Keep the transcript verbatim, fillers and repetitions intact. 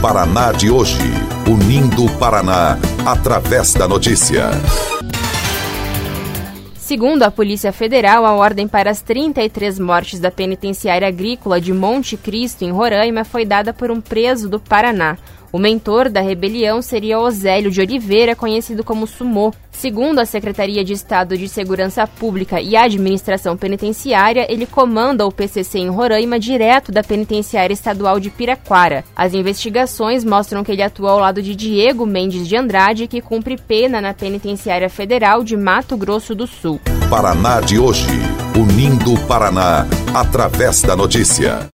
Paraná de hoje, unindo o Paraná através da notícia. Segundo a Polícia Federal, a ordem para as trinta e três mortes da penitenciária agrícola de Monte Cristo, em Roraima, foi dada por um preso do Paraná. O mentor da rebelião seria Osélio de Oliveira, conhecido como Sumô. Segundo a Secretaria de Estado de Segurança Pública e Administração Penitenciária, ele comanda o P C C em Roraima direto da Penitenciária Estadual de Piraquara. As investigações mostram que ele atua ao lado de Diego Mendes de Andrade, que cumpre pena na Penitenciária Federal de Mato Grosso do Sul. Paraná de hoje, unindo o Paraná através da notícia.